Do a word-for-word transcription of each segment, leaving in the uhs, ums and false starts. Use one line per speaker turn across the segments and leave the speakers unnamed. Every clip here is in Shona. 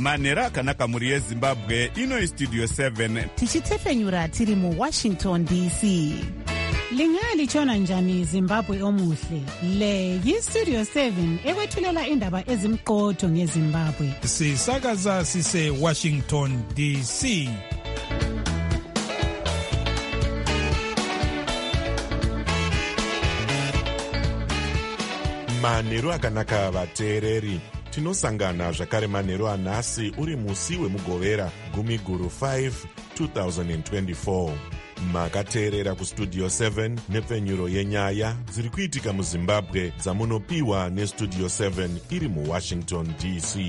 manheru akanaka mhuri yezimbabwe. Ino Studio seven
tichitefenyura tiri muWashington D C. Lingalitshona njani Zimbabwe omuhle? Le yiStudio seven ekwethulela indaba ezimqotho ngeZimbabwe.
Sisakaza sise Washington D C.
Manheru akanaka vateereri. Tinosangana zvakare manheru anhasi uri musi wemugovera gumi guru five twenty twenty-four. Makateerera kuStudio seven nepfenyuro yenyaya dziri kuitika muZimbabwe dzamunopiwa neStudio seven iri muWashington D C.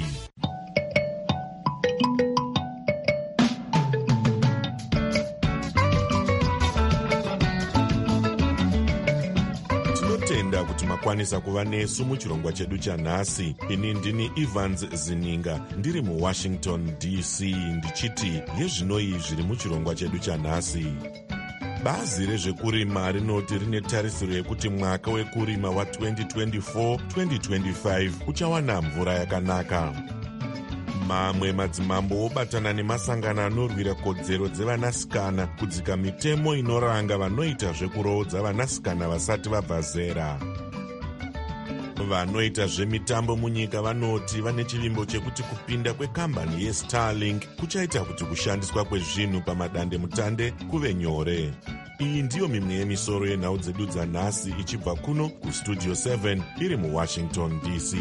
Tinotenda kuti makwanisa kuva nesu muchirongwa chedu chanhasi. Ini ndini Evans Zininga ndiri muWashington D C ndichiti yezvinoi zviri muchirongwa chedu chanhasi. Bazi rezvekurima rinoti rine tarisiro yekuti mwaka wekurima wa twenty twenty-four twenty twenty-five uchawana mvura yakanaka. Mamwe madzimambo obatana nemasangano anorwira kodzero dzevanasikana kudzika mitemo inoranga vanoita zvekuroodza vanasikana vasati vabva zera. Vanoita zvemitambo munyika vanoti vane chivimbo chekuti kupinda kwekambani yeStarlink kuchaita kuti kushandiswa kwezvinhu pamadandemutande kuve nyore. Iyi ndiyo mimwe yemisoro yenhau dzedu dzanhasi ichibva kuno kuStudio seven iri muWashington D C.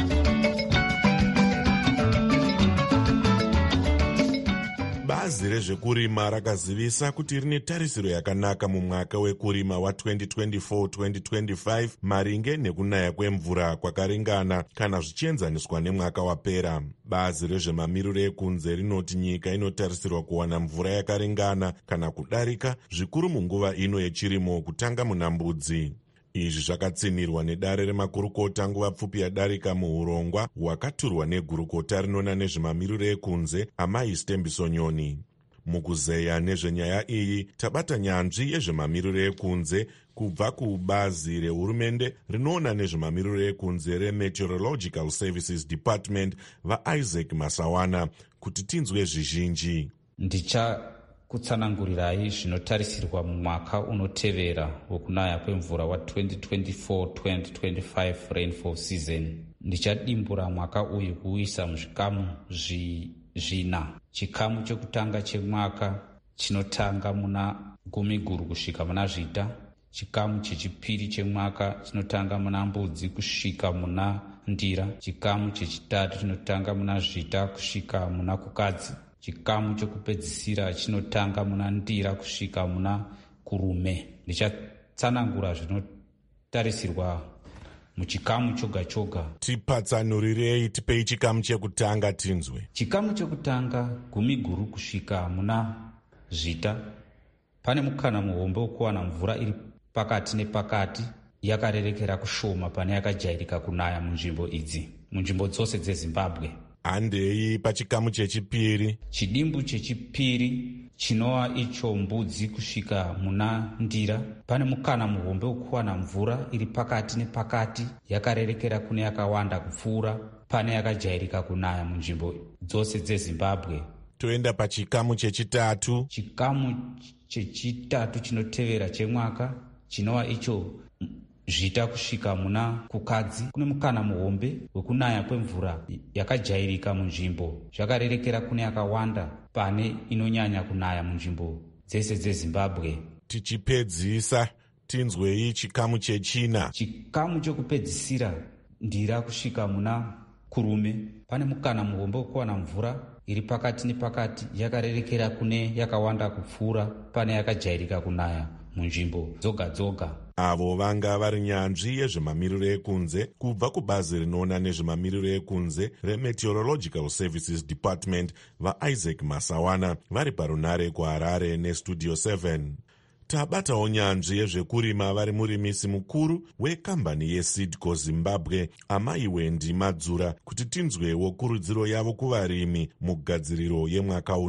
Bazi rezvekurima rakazivisa kuti rine tarisiro yakanaka mumwaka wekurima wa twenty twenty-four twenty twenty-five maringe nekunaya kwemvura kwakaringana kana zvichienzaniswa nemwaka wapera. Bazi rezvemamiriro ekunze rinoti nyika inotarisirwa kuwana mvura yakaringana kana kudarika, zvikuru munguva ino yechirimo kutanga muna mbudzi. Izvi zvakatsinirwa nedare remakurukota nguva pfupi yadarika muurongwa hwakaturwa negurukota rinoona nezvemamiriro ekunze Amai Stembiso Nyoni. Mukuzeya nezvenyaya iyi tabata nyanzvi yezvemamiriro ekunze kubva kubazi rehurumende rinoona nezvemamiriro ekunze reMeteorological Services Department vaIsaac Masawana kuti tinzwe zvizhinji.
Ndicha kutsanangurirai zvinotarisirwa mumwaka unotevera wokunaya kwemvura wa twenty twenty-four twenty twenty-five rainfall season. Ndichadimbura mwaka uyu kuisa muzvikamu zvina. Chikamu chekutanga chemwaka chinotanga muna gumi guru kusvika muna zvita. Chikamu chechipiri chemwaka chinotanga muna mbudzi kusvika muna ndira. Chikamu chechitatu chinotanga muna zvita kusvika muna kukadzi. Chikamu chokupedzisira chinotanga muna ndira kusvika muna kurume. Ndichatsanangura zvinotarisirwa muchikamu choga choga.
Tipatsanurirei, tipei chikamu chekutanga tinzwe.
Chikamu chekutanga gumi guru kusvika muna zvita. Pane mukana muhombe wokuwana mvura iri pakati nepakati yakarerekera kushoma pane yakajairika kunaya munzvimbo idzi, munzvimbo dzose dzeZimbabwe.
Handei pachikamu chechipiri.
Chidimbu chechipiri chinova icho mbudzi kusvika muna ndira. Pane mukana muhombe wokuwana mvura iri pakati nepakati yakarerekera kune yakawanda kupfuura pane yakajairika kunaya munzvimbo dzose dzeZimbabwe.
Toenda pachikamu chechitatu.
Chikamu chechitatu chinotevera chemwaka chinova icho zvita kusvika muna kukadzi. Kune mukana muhombe wekunaya kwemvura yakajairika munzvimbo zvakarerekera kune yakawanda pane inonyanya kunaya munzvimbo dzese dzeZimbabwe.
Tichipedzisa tinzwei chikamu chechina.
Chikamu chokupedzisira ndira kusvika muna kurume. Pane mukana muhombe wekuwana mvura iri pakati nepakati yakarerekera kune yakawanda kupfuura pane yakajairika kunaya munzvimbo dzoga dzoga.
Avo vanga vari nyanzvi yezvemamiriro ekunze kubva kubazi rinoona nezvemamiriro ekunze reMeteorological Services Department vaIsaac Masawana vari parunare kuHarare neStudio seven. Tabatawo nyanzvi yezvekurima vari murimisi mukuru wekambani yeSeedco Zimbabwe Amai Wendi Madzura kuti tinzwewo kurudziro yavo kuvarimi mugadziriro yemwaka uno.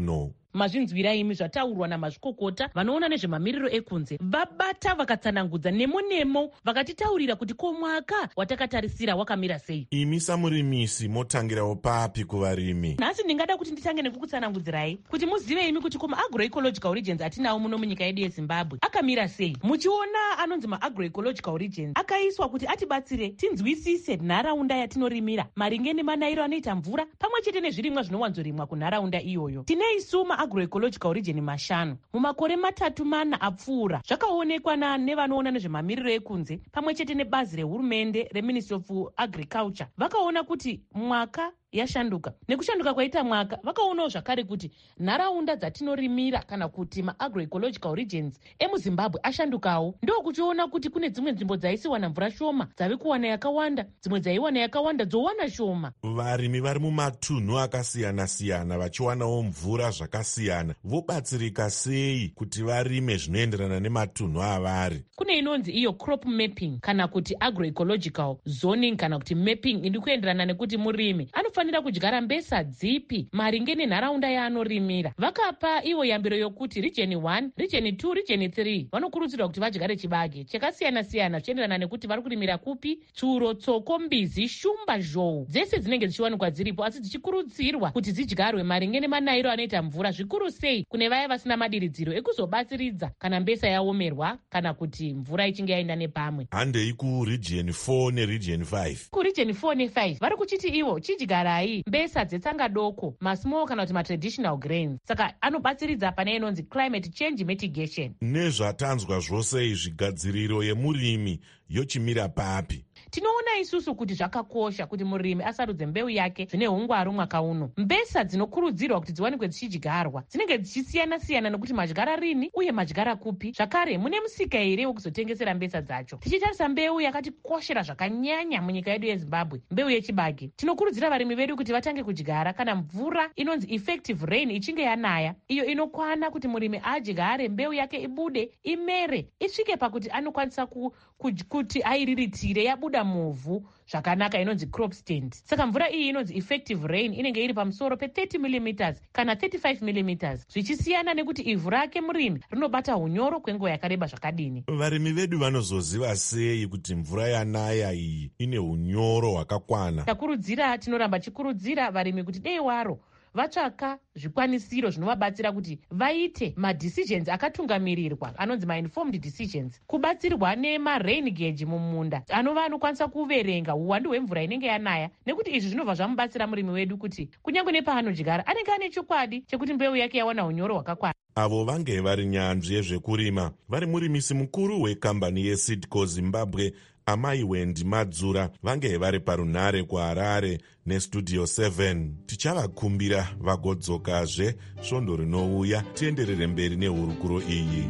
mazvinzwirai imi zvataurwa namazvikokota vanoona nezvemamiriro ekunze, vabata vakatsanangudza nemo nemo vakatitaurira kuti ko mwaka watakatarisira wakamira sei.
Imi samurimisi motangirawo papi kuvarimi?
Nhasi ndingada kuti nditange nekukutsanangudzirai kuti muzive imi kuti koma agroecological regions atinawo muno munyika yedu yeZimbabwe akamira sei. Muchiona anonzi maagroecological regions akaiswa kuti atibatsire tinzwisise nharaunda yatinorimira maringe nemanayiro anoita mvura pamwe chete nezvirimwa zvinowanzorimwa kunharaunda iyoyo. Tine isu maagroecological region mashanu. Mumakore matatu mana apfuura zvakaonekwa nevanoona nezvemamiriro ekunze pamwe chete nebazi rehurumende reMinistry of Agriculture vakaona kuti mwaka yashanduka. Nekushanduka kwaita mwaka vakaonawo zvakare kuti nharaunda dzatinorimira kana kuti maagroecological regions emuZimbabwe ashandukawo. Ndo kuchiona kuti kune dzimwe nzvimbo dzaisiwana mvura shoma dzave kuwana yakawanda, dzimwe dzaiwana yakawanda dzowana shoma.
Varimi vari mumatunhu akasiyana-siyana vachiwanawo mvura zvakasiyana vobatsirika sei kuti varime zvinoenderana nematunhu avari?
Kune inonzi iyo crop mapping kana kuti agroecological zoning kana kuti mapping iri kuenderana nekuti murimi anofanira kudyara mbesa dzipi maringe nenharaunda yaanorimira. Vakapa ivo yambiro yokuti region one, region two, region three vanokurudzirwa kuti vadyare chibage chakasiyana-siyana zvichienderana nekuti vari kurimira kupi, tsuro, tsoko, mbizi, shumba, zhou dzese dzinenge dzichiwanikwa dziripo asi dzichikurudzirwa kuti zidyarwe maringe nemanayiro anoita mvura, zvikuru sei kune vaya vasina madiridziro ekuzobatsiridza kana mbesa yaomerwa kana kuti mvura ichinge yaenda nepamwe.
Handei kuregion four neregion five?
Kuregion four nefive vari kuchiti ivo chidyarai mbesa dzetsanga doko, masmall kana kuti matraditional grains. Saka anobatsiridza pane inonzi climate change mitigation.
Nezvatanzwa zvose izvi gadziriro yemurimi yochimira papi?
Tinoona isusu kuti zvakakosha kuti murimi asarudze mbeu yake zvine hungwaru mwaka uno. Mbesa dzinokurudzirwa kuti dziwanikwe dzichidyarwa dzinenge dzichisiyana-siyana nekuti madyara rini uye madyara kupi. Zvakare mune musika here wekuzotengesera mbesa dzacho. Tichitarisa mbeu yakatikoshera zvakanyanya munyika yedu yeZimbabwe, mbeu yechibage. Tinokurudzira varimi vedu kuti vatange kudyara kana mvura inonzi effective rain ichinge yanaya, iyo inokwana kuti murimi adyare mbeu yake ibude, imere, isvike pakuti anokwanisa ku, ku, kuti airiritire yabuda muvhu zvakanaka inonzi crop stand. Saka mvura iyi inonzi effective rain inenge iri pamusoro pe thirty millimeters kana thirty-five millimeters zvichisiyana nekuti ivhu rake murimi rinobata hunyoro kwenguva yakareba zvakadini.
Varimi vedu vanozoziva sei kuti mvura yanaya iyi ine hunyoro hwakakwana?
Takurudzira, tinoramba chikurudzira varimi kuti dei waro vatsvaka zvikwanisiro zvinovabatsira kuti vaite madecisions akatungamirirwa anonzi ma-informed decisions, kubatsirwa nema-rain gauge mumunda anova anokwanisa kuverenga uwandu hwemvura inenge yanaya, nekuti izvi zvinobva zvamubatsira murimi wedu kuti kunyange nepaanodyara anenge ane chokwadi chekuti mbeu yake yawana unyoro hwakakwana.
Avo vange vari nyanzvi yezvekurima vari murimisi mukuru wekambani yeSeedco Zimbabwe Amai Wendi Madzura vange vari parunhare kuHarare nestudio seven. Tichavakumbira vagodzokazve svondo rinouya tienderere mberi nehurukuro iyi.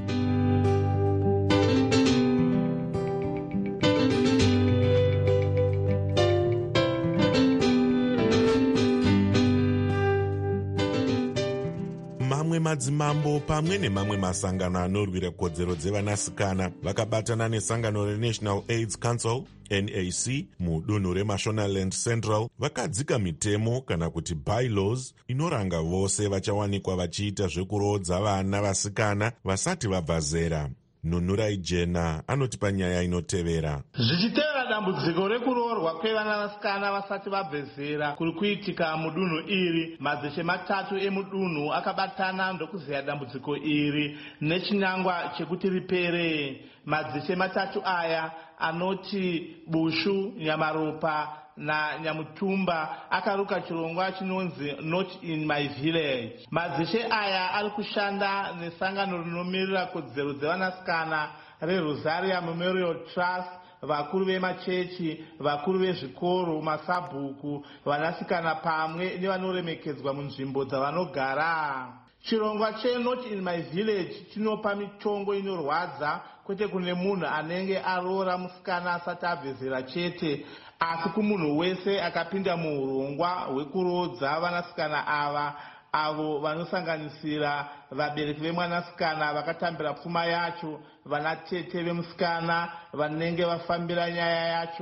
Mamwe madzimambo pamwe nemamwe masangano anorwira kodzero dzevanasikana vakabatana nesangano reNational AIDS Council N A C mudunhu reMashonaland Central vakadzika mitemo kana kuti bylaws inoranga vose vachawanikwa vachiita zvekurodza vana vasikana vasati vabva zera. Nunurai Jena anotipa nyaya inotevera.
Zvichitevera dambudziko rekuroorwa kwevana vasikana vasati vabve zera kuri kuitika mudunhu iri, madzishe matatu emudunhu akabatana ndokuzeya dambudziko iri nechinangwa chekuti ripere. Madzishe matatu aya anoti Bushu, Nyamaropa na Nyamutumba akaruka chirongwa chinonzi Not in my village. Madzishe aya ari kushanda nesangano rinomirira kodzero dzevanasikana reRosaria Memorial Trust, vakuru vemachechi, vakuru vezvikoro, masabhuku, vanasikana pamwe nevanoremekedzwa munzvimbo dzavanogara. Chirongwa che Not in my village chinopa mitongo inorwadza kwete kune munhu anenge aroora musikana asati abve zera chete, asi kumunhu wese akapinda muurongwa hwekurodza vanasikana ava, avo vanosanganisira vabereki vemwanasikana vakatambira pfuma yacho, vanatete vemusikana vanenge vafambira nyaya yacho,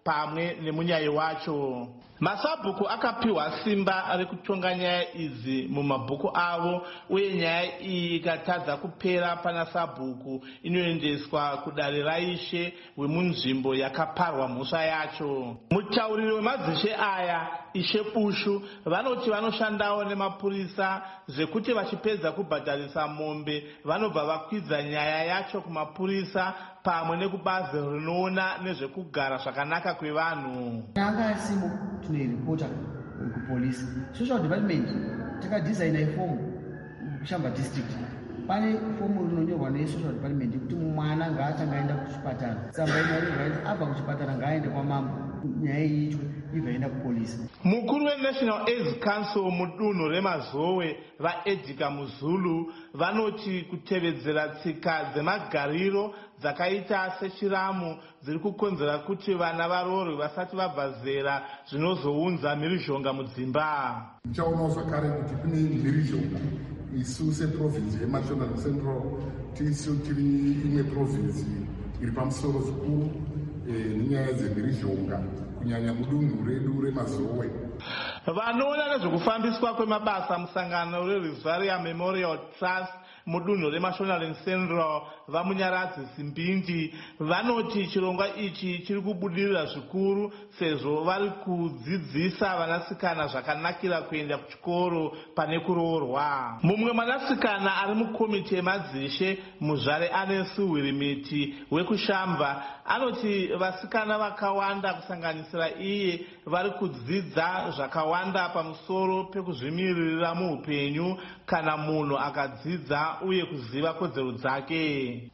pamwe nemunyai wacho. Masabhuku akapiwa simba rekutonga nyaya idzi mumabhuku avo, uye nyaya iyi ikatadza kupera pana sabhuku inoendeswa kudare raishe wemunzvimbo yakaparwa mhosva yacho. Mutauriri wemadzishe aya, Ishe Bushu, vanoti vanoshandawo nemapurisa zvekuti vachipedza kubhadharisa mombe vanobva vakwidza nyaya yacho kumapurisa pamwe nekubazi rinoona nezvekugara zvakanaka kwevanhu.
Tunoiripota kupolisi. Social Development takadesigna ifomu kuShamba District. Pane fomu rinonyorwa neSocial Development kuti mwana ngaatanga aenda kuchipatara. Tsamba inoratidza abva kuchipatara ngaaende kwamambo. Nyaya iyi ichwe ibva enda kupolisi.
Mukuru weNational AIDS Council mudunhu reMazowe vaEdgar Muzulu vanoti kutevedzera tsika dzemagariro dzakaita sechiramu dziri kukonzera kuti vana varoorwe vasati vabva zera zvinozounza mhirizhonga mudzimba.
Tichaonawo zvakare kuti kune mhirizhonga isu seprovinsi yeMashonaland Central tisu tiri imwe provinsi iri pamusoro zvikuru nenyaya dzemhirizhonga kunyanya mudunhu redu reMazowe.
Vanoona nezvekufambiswa kwemabasa musangano reRizaria Memorial Trust mudunhu reMashonaland Central vamunyaradzi Simbindi vanoti chirongwa ichi chiri kubudirira zvikuru sezvo vari kudzidzisa vanasikana zvakanakira kuenda kuchikoro pane kuroorwa. Mumwe mwanasikana ari mukomiti yemadzishe Muzvare Anesi Hwirimiti wekuShamba anoti vasikana vakawanda kusanganisira iye vari kudzidza zvakawanda pamusoro pekuzvimiririra muupenyu kana munhu akadzidza uye kuziva kodzero dzake.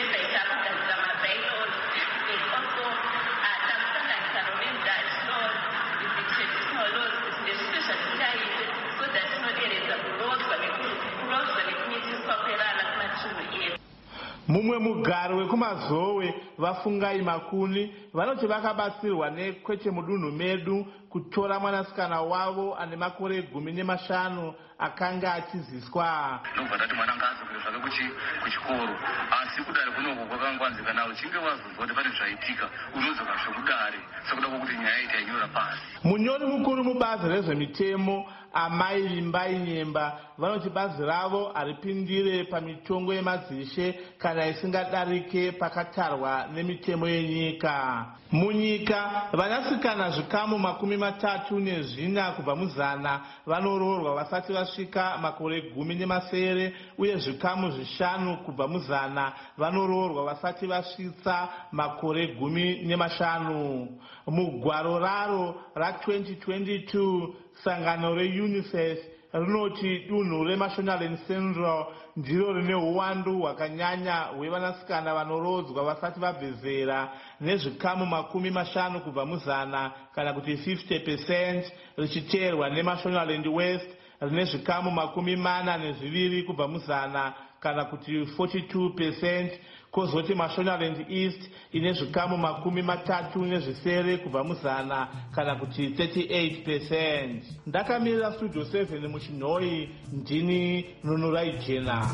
Mumwe mugari wekuMazowe vafungai Makuni vanoti vakabatsirwa nekwete mudunhu medu kutora mwanasikana wavo ane makore gumi nemashanu akanga achiziswa.
Ndobva ndati mwana ngaazokwe zvake kuchikoro, asi kudare kunoko kwakangwanzika uchinge wazozwa kuti pane zvaitika unodzoka zvekudare sekuda kwokuti nyaya iti yainyora pasi.
Munyori mukuru mubazi rezvemitemo Amai Limbai Nyemba vanoti bazi ravo haripindire pamitongo yemadzishe kana isingadarike pakatarwa nemitemo yenyika. Munyika vanasikana zvikamu makumi matatu nezvina kubva muzana vanoroorwa vasati vasvika makore gumi nemasere uye zvikamu zvishanu kubva muzana vanoroorwa vasati vasvitsa makore gumi nemashanu. Mugwaro raro ra-twenty twenty-two sangano reUNICEF rinoti dunhu reMashonaland Central ndiro rine uwandu hwakanyanya hwevanasikana vanorodzwa vasati vabve zera nezvikamu makumi mashanu kubva muzana kana kuti fifty percent richiteerwa neMashonaland West rine zvikamu makumi mana nezviviri kubva muzana kana kuti forty-two percent, kozoti Mashonaland East ine zvikamu makumi matatu nezvisere kubva muzana kana kuti thirty-eight percent. Ndakamirira Studio seven muChinhoi, ndini Nunurai Jena.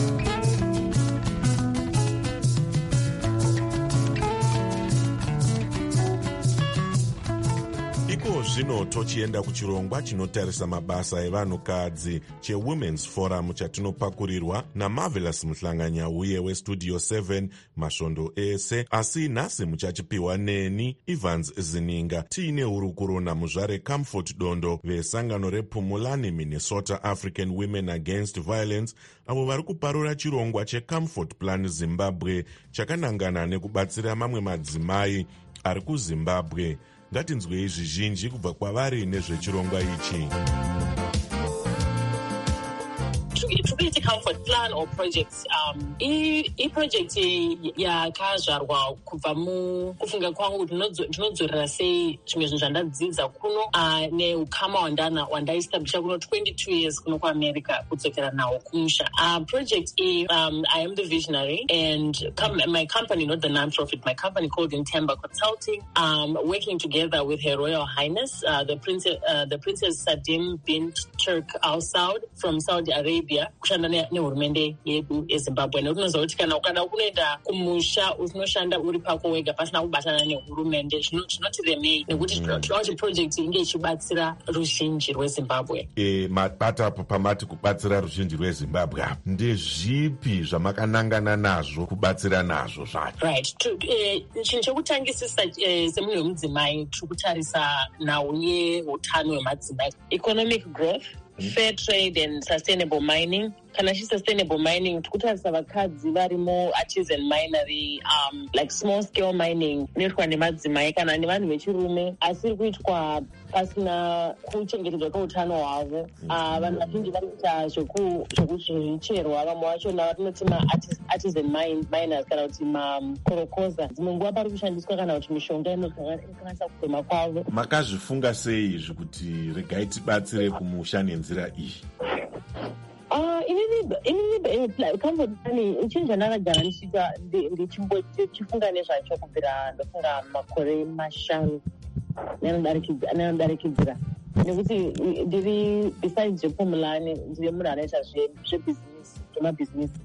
Iko zvino tochienda kuchirongwa chinotarisa mabasa evanhukadzi cheWomen's Forum chatinopakurirwa naMarvelous Muhlanganyauye weStudio seven masvondo ese, asi nhasi muchachipiwa neni Evans Zininga tiine hurukuro naMuzvare Comfort Dondo vesangano rePumulani Minnesota African Women Against Violence avo vari kuparura chirongwa cheComfort Plan Zimbabwe chakanangana nekubatsira mamwe madzimai ari kuZimbabwe. Ngatinzwe zvizhinji kubva kwavari nezvechirongwa ichi.
Trinity Comfort Plan or projects um i i project yakazvarwa kubva mu kufunga kwangu ndinodzorera sei zvimwe zvinhu zvandadzidza kuno neukama wandana wandaiestablisha kuno twenty-two years kuno kuAmerica kudzokera nawo kumusha. Uh, project i um I am the visionary and com- my company, not the non-profit, my company called Intemba Consulting, um working together with Her Royal Highness uh, the Princess uh, the Princess Sadim bint Turk Al Saud from Saudi Arabia. volunteer kushanda nehurumende yedu yezimbabwe nekuti unoziva kuti kana ukada kunoenda kumusha unoshanda uri pako wega pasina kubatana nehurumende zvinotiremei nekuti tinoda kuti project inge ichibatsira ruzhinji rwezimbabwe.
E, mabata apo pamati kubatsira ruzhinji rwezimbabwe apo ndezvipi zvamakanangana nazvo kubatsira nazvo zvacho?
Right. Chinhu chekutangisisa semunhu wemudzimai tiri kutarisa nhau yeutano hwemadzimai, economic growth, fair trade and sustainable mining. Kana chi sustainable mining tikutarisa vakadzi varimo artisan minery, um, like small scale mining inoitwa nemadzimai kana nevanhu vechirume asi iri kuitwa pasina kuchengetedzwa kweutano hwavo. Vanhu vazhinji vanoita zvekuzvicherwa, vamwe vachona vatinoti ma-artisan miners kana kuti makorokoza. Dzimwe nguva pari kushandiswa kana kuti mishonga inokwanisa kufema kwavo.
Makazvifunga sei izvi kuti regai tibatsire kumusha nenzira iyi?
Ah, inini kambodani chinhu chandakagara ndichiita ndichifunga nezvacho kubvira ndofunga makore mashanu neanodarikidzira nekuti ndiri besides zvepomulani ndiri munhu anoita zvebhizinesi zvemabhizinesi.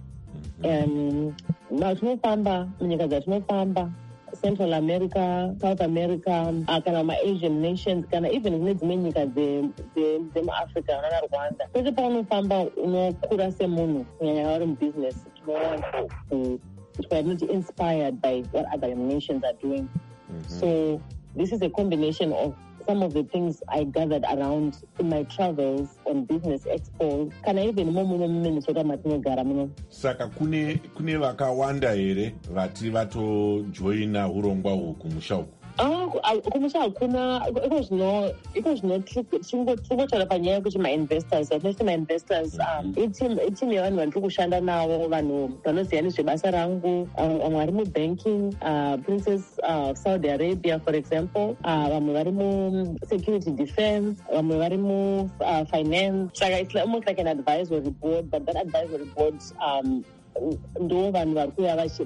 Tinofamba munyika dzatinofamba Central America, South America, uh, kana ma-Asian nations, kana even kune dzimwe nyika dzemu-Africa, nana Rwanda. Pese paunofamba unokura semunhu kunyanya vari mubusiness, tinowanza not inspired by what other nations are doing. Mm-hmm. So this is a combination of some of the things I gathered around in my travels on business expos, kana even momuno muMinnesota matinogara muno. Saka
kune kune vakawanda here vati vatojoina urongwa uhu kumusha uku?
Ah, kumusha hakuna, iko zvino iko zvino tingotaura panyaya yekuti ma-investors, vatinoti ma-investors, iteam yevanhu vandiri kushanda navo, vanhu vanoziva nezvebasa rangu, vamwe vari mubanking, Princess of Saudi Arabia for example, vamwe vari mu-security defense, vamwe vari mu-finance. Saka it's almost like an advisory board, but that advisory board um, ndo vanhu vari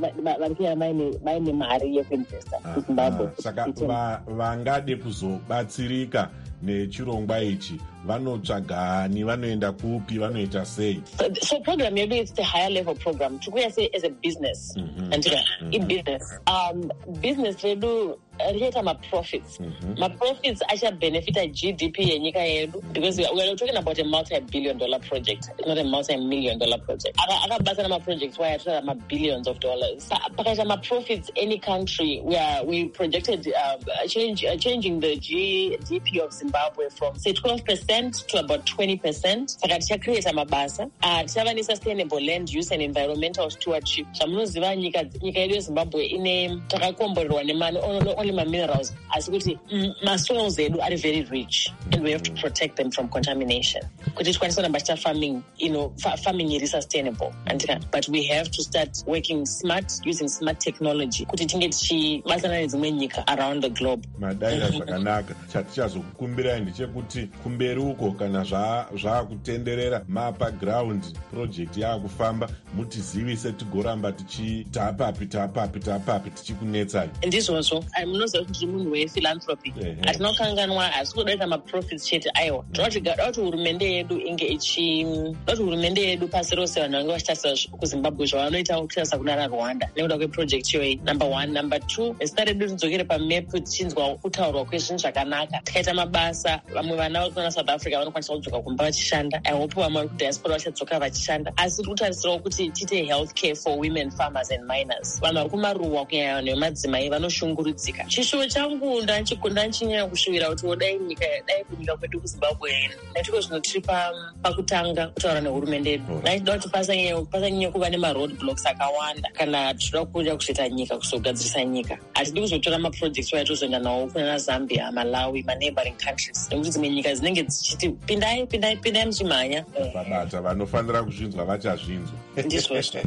kuya vaine mari yekuinvesta kuzimbabwe.
Saka vangade kuzobatsirika nechirongwa ichi vanotsvagani, vanoenda kupi, vanoita sei?
So program yedu is a higher level program. Tikuya say as a business. Andika, i-business. Um, business redu richaita ma-profits. Ma-profits achabenefita G D P yenyika yedu because we are talking about a multi-billion dollar project. It's not a multi-million dollar project. Akabatana ma-projects where I ma-billions of dollars. Pakaita ma-profits, any country, we are we projected uh, change, uh, changing the G D P of Zimbabwe from say twelve percent to about twenty percent. Saka tichacreata mabasa. Tichava ne-sustainable land use and environmental stewardship. Zvamunoziva nyika yedu yeZimbabwe ine takakomborerwa nemani only ma-minerals asi kuti ma-soils edu are very rich and we have to protect them from contamination. Kuti tikwanisa kuramba tiita farming, you know, farming iri sustainable. But we have to start working smart, using smart technology kuti tinge tichibatana nedzimwe nyika around the globe.
Madaira zvakanaka. Chatichazokukumbirai ndechekuti kumberi uko kana zvaakutenderera mapa ground project yaakufamba mutizivise tigoramba tichitapapi tapapi tapapi tichikunetsai.
Ndizvozvo munoziva kuti ndiri munhu wephilanthropy. Hatinokanganwa, hasi kudaita ma-profits chete. Aiwa, toda kuti hurumende yedu inge ichi toda kuti hurumende yedu pasi rose vanhu vange vachitarisa kuzimbabwe zvavanoita kutarisa kunana Rwanda nekuda kweproject iyoyi. Number one. Number two, zita redu ridzokere pamepu tichinzwa kutaurwa kwezvinhu zvakanaka. Tikaita mabasa, vamwe vana vari kuna South Africa vanokwanisa kudzoka kumba vachishanda. I hope vamwe vari kudiaspora vachadzoka vachishanda. Asi kutarisirawo kuti tiite health care for women farmers and miners. Vanhu vari kumaruwa kunyanya vanhu vemadzimai vanoshungurudzika. Chishuwo changu ndanchinyanya kushuvira kuti dai nyika dai kunyika kwedu kuZimbabwe netiko zvino tiri pakutanga kutaura nehurumende yedu. Ndaitoda kuti pasanyanya kuva nema-road blocks akawanda kana tichida kuuya kuzoita nyika, kuzogadzirisa nyika. Hatidi kuzotora ma-projects waya tozoenda nawo kunana Zambia, Malawi, ma-neighboring countries. Nekuti dzimwe nyika dzinenge dzichiti pindai pindai pindai muchimhanya.
Babata vanofanira kuzvinzwa vachazvinzwa.
Ndizvozvo.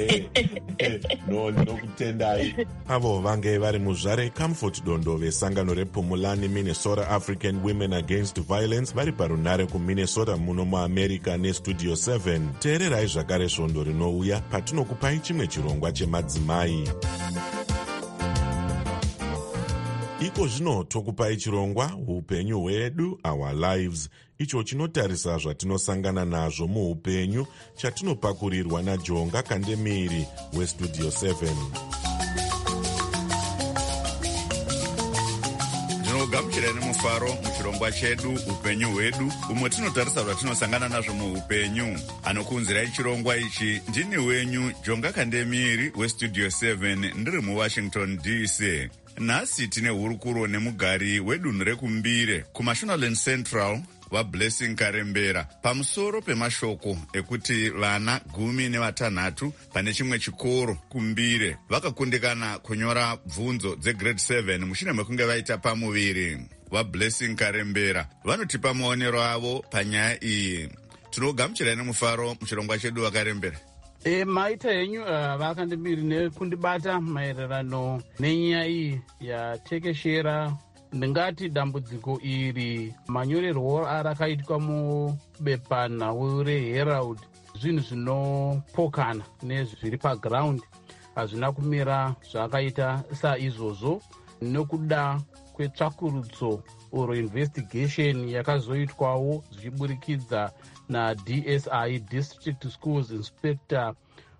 No, ndinokutendai. Avo vange vari muzvare Comfort Dondo vesangano rePumulani Minnesota African Women Against Violence vari parunare kuMinnesota muno muAmerica neStudio seven. Teererai zvakare svondo rinouya patinokupai chimwe chirongwa chemadzimai. iko zvino tokupai chirongwa upenyu hwedu, our lives, icho chinotarisa zvatinosangana nazvo muupenyu, chatinopakurirwa naJonga Kandemiri westudio seven.
Gamuchirai nemufaro muchirongwa chedu upenyu hwedu, umwe tinotarisa zvatinosangana nazvo muupenyu. Anokunzirai chirongwa ichi ndini wenyu Jonga Kandemiri westudio seven, ndiri muWashington D C. Nhasi tine hurukuro nemugari wedunhu rekumbire kuMashonaland Central vaBlessing Karembera pamusoro pemashoko ekuti vana gumi nevatanhatu pane chimwe chikoro kumbire vakakundikana kunyora bvunzo dzegrade seven mushure mekunge vaita pamuviri. VaBlessing Karembera vanotipa maonero avo panyaya iyi. Tinogamuchirai nemufaro muchirongwa chedu Vakarembera.
E, maita henyu uh, vakandimiri nekundibata maererano nenyaya iyi yatekeshera. Ndingati dambudziko iri manyorerwo arakaitwa mubepana reHerald zvinhu zvinopokana nezviri paground hazvina kumira zvakaita saizvozvo nekuda kwetsvakurudzo oro investigation yakazoitwawo zvichiburikidza naD S I District Schools Inspector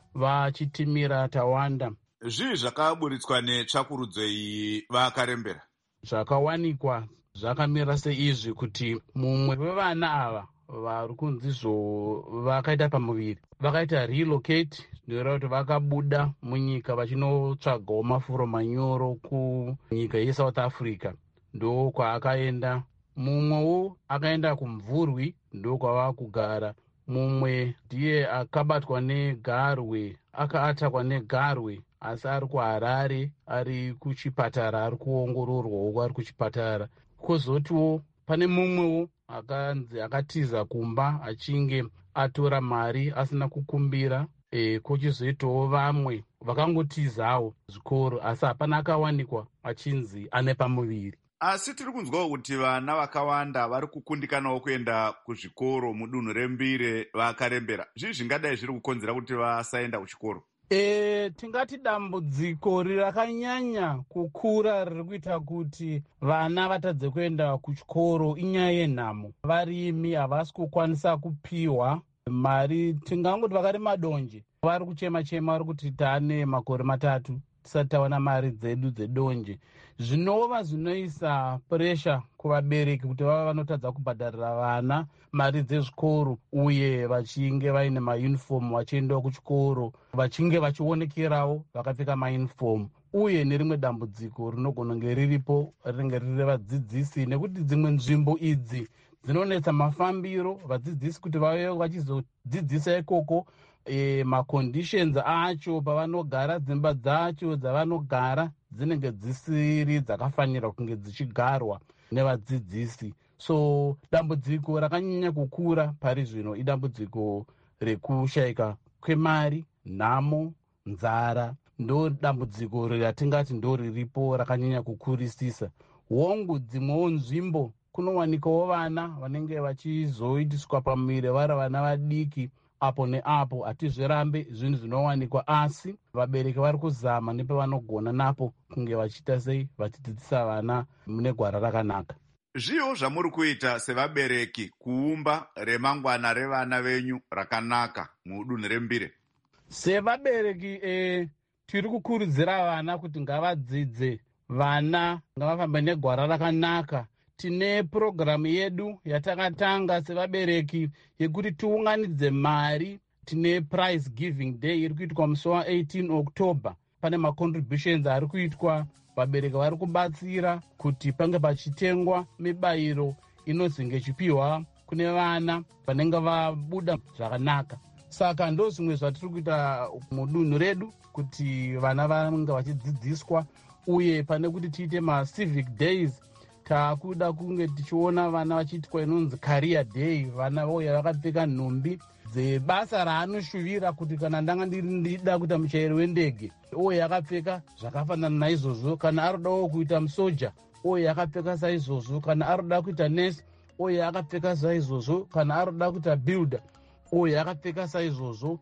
vachitimira Tawanda.
Zvii zvakaburitswa netsvakurudzo iyi Vakarembera?
Zvakawanikwa zvakamira seizvi kuti mumwe wevana ava vari kunzizvo vakaita pamuviri vakaita relocate, zvinoreva kuti vakabuda munyika vachinotsvagawo mafuro manyoro kunyika yeSouth Africa, ndo kwaakaenda. Mumwewo akaenda kumvurwi, ndo kwava kugara. Mumwe ndiye akabatwa negarwe, akaatakwa negarwe, asi ari kuHarare, ari kuchipatara, ari kuongororwawo ari kuchipatara. Kwozotiwo pane mumwewo akanzi akatiza kumba achinge atora mari asina kukumbira. E, kochizoitawo vamwe vakangotizawo zvikoro asi hapana akawanikwa achinzi ane pamuviri.
Asi tiri kunzwawo kuti vana vakawanda vari kukundikanawo kuenda kuzvikoro mudunhu rembire Vakarembera. Zvii zvingadai zviri kukonzera kuti vasaenda kuchikoro?
E, tingati dambudziko rakanyanya kukura riri kuita kuti vana vatadze kuenda kuchikoro inyaya yenhamo. Varimi havasi kukwanisa kupiwa mari, tingangoti vakarima donje vari kuchema-chema, vari kuti taane makore matatu tisati tawana mari dzedu dzedonje. Zvinova zvinoisa puresha kuvabereki kuti vava vanotadza kubhadharira vana mari dzezvikoro, uye vachinge vaine mayunifomu vachiendawo kuchikoro vachinge vachionekerawo vakapfeka mayunifomu. Uye nerimwe dambudziko rinogona kunge riripo rinenge riri vadzidzisi, nekuti dzimwe nzvimbo idzi dzinonetsa mafambiro. Vadzidzisi kuti vave vachizodzidzisa ikoko, e, maconditions acho pavanogara, dzimba dzacho dzavanogara dzinenge dzisiri dzakafanira kunge dzichigarwa nevadzidzisi. So dambudziko rakanyanya kukura pari zvino idambudziko rekushayika kwemari, nhamo, nzara. Ndo dambudziko ratingati ndo riripo rakanyanya kukurisisa. Hongu dzimwewo nzvimbo kunowanikawo vana vanenge vachizoitiswa pamuviri vari vana vadiki apo neapo. Hatizvirambe zvinhu zvinowanikwa, asi vabereki vari kuzama nepavanogona napo kunge vachiita sei vachidzidzisa vana mune gwara rakanaka.
Zviwo zvamuri kuita sevabereki kuumba remangwana revana venyu rakanaka mudunhu rembire?
Sevabereki e, tiri kukurudzira vana kuti ngavadzidze, vana ngavafambe negwara rakanaka. Tine purogiramu yedu yatakatanga sevabereki yekuti tiunganidze mari. Tine prize giving day iri kuitwa musi wa18 October. Pane macontributions ari kuitwa, vabereki vari kubatsira kuti pange pachitengwa mibayiro inozenge ichipiwa kune vana vanenge vabuda zvakanaka. Saka ndo zvimwe zvatiri kuita mudunhu redu kuti vana vange vachidzidziswa, uye pane kuti tiite macivic days takuda kunge tichiona vana vachiitwa inonzi career day. Vana vouya vakapfeka nhumbi dzebasa raanoshuvira, kuti kana ndanga ndida kuita muchairi wendege ouya akapfeka zvakafanana naizvozvo. Kana arodawo kuita musoja ouya akapfeka saizvozvo. Kana aroda kuita nurse ouya akapfeka saizvozvo. Kana aroda kuita builder ouya akapfeka saizvozvo.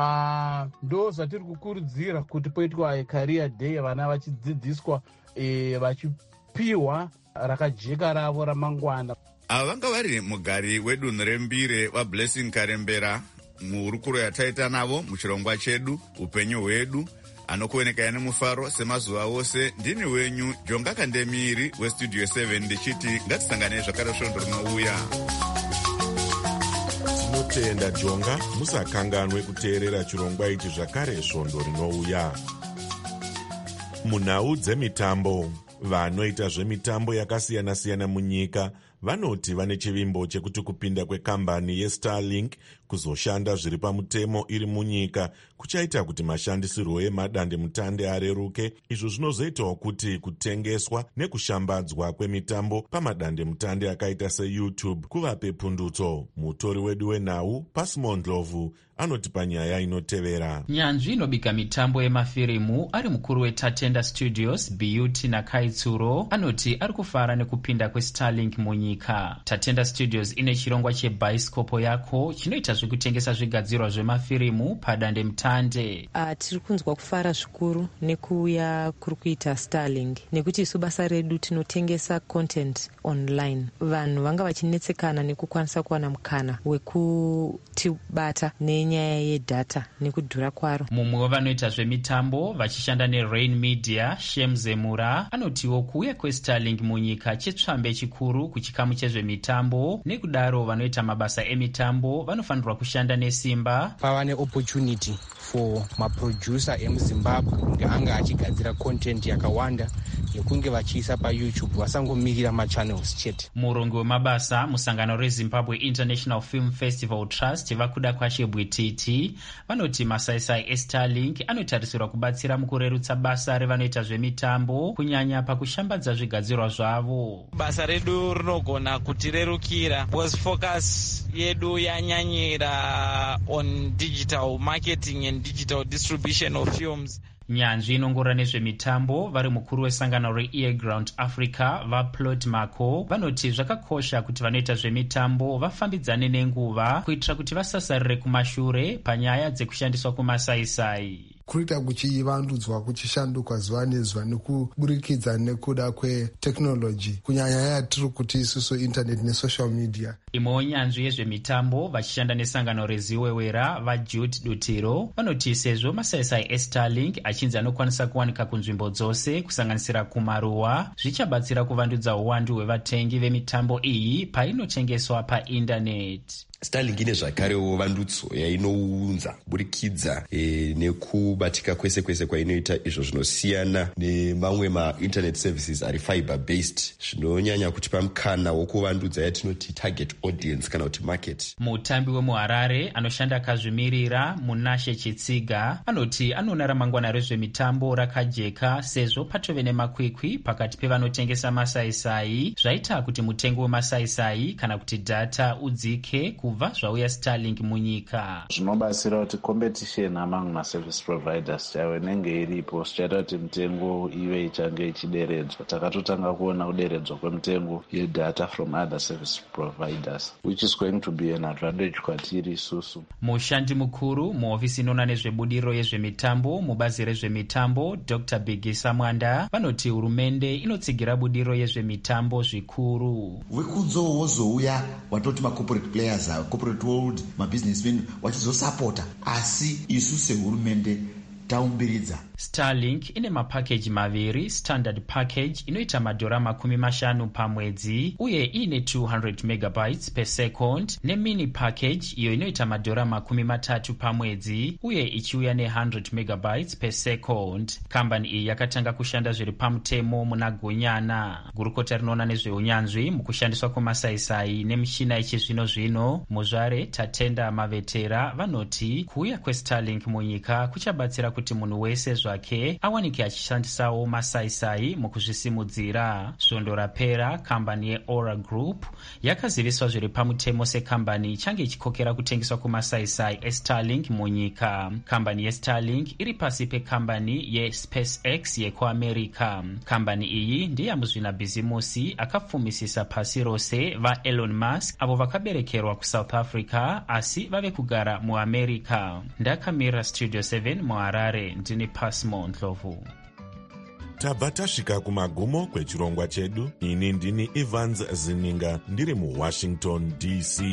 Uh, ndo zvatiri kukurudzira kuti poitwa career day, vana vachidzidziswa e, vachi kupiwa rakajeka ravo ramangwana.
Ava vanga vari mugari wedunhu rembire waBlessing Karembera muhurukuro yataita navo muchirongwa chedu upenyu hwedu, anokuonekana nemufaro semazuva ose. Ndini wenyu Jonga Kandemiri westudio seven ndichiti ngatisangane zvakare svondo rinouya.
Tinotenda Jonga, musakanganwe kuteerera chirongwa ichi zvakare svondo rinouya. Munhau dzemitambo, vanoita zvemitambo yakasiyana-siyana munyika vanoti vane chivimbo chekuti kupinda kwekambani yeStarlink kuzoshanda zviri pamutemo iri munyika kuchaita kuti mashandisirwo emadandemutande areruke. Izvo zvinozoitawo kuti kutengeswa nekushambadzwa kwemitambo pamadandemutande akaita seYouTube kuvape pundutso. Mutori wedu wenhau Pasmo Ndlovu anoti panyaya inotevera.
Nyanzvi inobika mitambo yemafirimu ari mukuru weTatenda Studios Beauty Nakaitsuro anoti ari kufara nekupinda kweStarlink munyika. Tatenda Studios ine chirongwa cheBhaisikopo yako chinoita zvekutengesa zvigadzirwa zvemafirimu padande mutande.
Uh, tiri kunzwa kufara zvikuru nekuuya kuri kuita Starlink nekuti isu basa redu tinotengesa content online. Vanhu vanga vachinetsekana nekukwanisa kuwana mukana wekutibata nenyaya yedata nekudhura kwaro.
Mumwe wavanoita zvemitambo vachishanda neRain Media, Shem Zemura, anotiwo kuuya kweStarlink munyika chitsvambe chikuru kuchikamu chezvemitambo. Nekudaro vanoita mabasa emitambo vanofanirwa kushanda nesimba.
Pava neopportunity for maproducer emuZimbabwe kunge anga achigadzira content yakawanda nekunge vachiisa paYouTube vasangomirira machannels chete.
Murongo wemabasa musangano reZimbabwe International Film Festival Trust vakuda kwashe Bwititi vanoti masaisai eStarlink anotarisirwa kubatsira mukurerutsa basa revanoita zvemitambo kunyanya pakushambadza zvigadzirwa zvavo.
Basa redu rinogona kutirerukira because focus yedu yanyanyira on digital marketing and digital distribution of films.
Nyanzvi inongora nezvemitambo vari mukuru wesangano reEarground Africa vaPlot Marco vanoti zvakakosha kuti vanoita zvemitambo vafambidzane nenguva kuitira kuti vasasarire kumashure panyaya dzekushandiswa kumasaisai.
Kurita kuchivandudzwa kuchishanduka zuva nezuva nekuburikidza nekuda kweteknoloji kunyanya yatiri kuti isusu internet nesocial media.
Imwewo nyanzvi yezvemitambo vachishanda nesangano reziwewera vaJude Dutiro vanoti sezvo masaisai eStarlink achinzi anokwanisa kuwanika kunzvimbo dzose kusanganisira kumaruwa, zvichabatsira kuvandudza uwandu hwevatengi vemitambo iyi painotengeswa paindaneti.
Starlink ine zvakarewo vandutso yainounza kuburikidza e, nekubatika kwese kwese kwainoita izvo zvinosiyana nemamwe ma-internet services ari fiber based zvinonyanya kutipa mukana wokuvandudza yatinoti target audience kana kuti market.
Mutambi wemuHarare anoshanda akazvimirira Munashe Chitsiga anoti anoona ramangwana rezvemitambo rakajeka sezvo patove nemakwikwi pakati pevanotengesa masaisai zvaita kuti mutengo wemasaisai kana kuti data udzike kubva zvauya Starlink munyika.
Zvinobatsira kuti competition among ma-service providers chaiwe nenge iripo zvichaita kuti mitengo ive ichange ichideredzwa. Takatotanga kuona kuderedzwa kwemitengo yedata from other service providers which is going to be an advantage kwatiri isusu.
Mushandi mukuru muhofisi inoona nezvebudiriro yezvemitambo mubazi rezvemitambo Doctor Bigisa Mwanda vanoti hurumende inotsigira budiriro yezvemitambo zvikuru.
Wekudzo wozouya watoti ma-corporate players corporate world mabusinessmen wachizosapota asi isu sehurumende taumbiridza.
Starlink ine mapackage maviri, standard package inoita madhora makumi mashanu pamwedzi uye ine two hundred megabytes per second, nemini package iyo inoita madhora makumi matatu pamwedzi uye ichiuya ne one hundred megabytes per second. Kambani iyi yakatanga kushanda zviri pamutemo muna Gonyana. Gurukota rinoona nezveunyanzvi mukushandiswa kwemasaisai nemishina yechizvino zvino muzvare Tatenda Mavetera vanoti kuuya kweStarlink munyika kuchabatsira kuti munhu wese zvake awanike achishandisawo masaisai mukuzvisimudzira. Svondo rapera kambani yeAura Group yakaziviswa zviri pamutemo sekambani ichange ichikokera kutengeswa kumasaisai eStarlink munyika. Kambani yeStarlink iri pasi pekambani yeSpaceX yekuAmerica. Kambani iyi ndeyamuzvinabhizimusi akapfumisisa pasi rose vaElon Musk avo vakaberekerwa kuSouth Africa asi vave kugara muAmerica. Ndakamira Studio seven muHarare ndini Pasmo Ndlovu.
tabva tasvika kumagumo kwechirongwa chedu. Ini ndini Evans Zininga ndiri muWashington D C.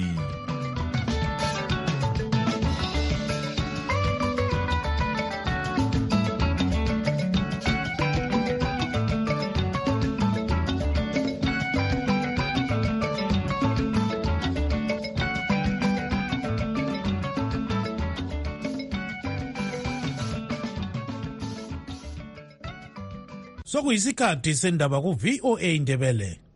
Sokuyisikhathi sendaba ku V O A Ndebele.